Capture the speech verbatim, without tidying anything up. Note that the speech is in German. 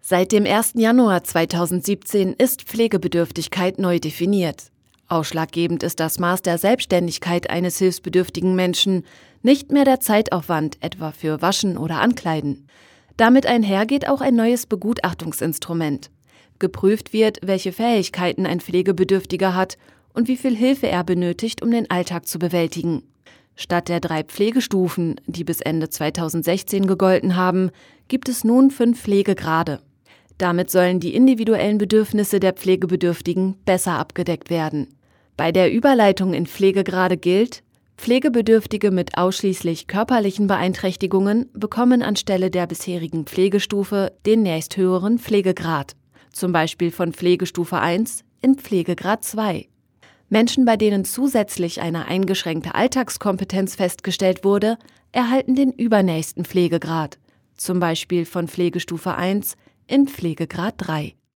Seit dem ersten Januar zweitausendsiebzehn ist Pflegebedürftigkeit neu definiert. Ausschlaggebend ist das Maß der Selbstständigkeit eines hilfsbedürftigen Menschen, nicht mehr der Zeitaufwand, etwa für Waschen oder Ankleiden. Damit einhergeht auch ein neues Begutachtungsinstrument. Geprüft wird, welche Fähigkeiten ein Pflegebedürftiger hat und wie viel Hilfe er benötigt, um den Alltag zu bewältigen. Statt der drei Pflegestufen, die bis Ende zweitausendsechzehn gegolten haben, gibt es nun fünf Pflegegrade. Damit sollen die individuellen Bedürfnisse der Pflegebedürftigen besser abgedeckt werden. Bei der Überleitung in Pflegegrade gilt: Pflegebedürftige mit ausschließlich körperlichen Beeinträchtigungen bekommen anstelle der bisherigen Pflegestufe den nächsthöheren Pflegegrad, zum Beispiel von Pflegestufe eins in Pflegegrad zwei. Menschen, bei denen zusätzlich eine eingeschränkte Alltagskompetenz festgestellt wurde, erhalten den übernächsten Pflegegrad, zum Beispiel von Pflegestufe eins in Pflegegrad drei.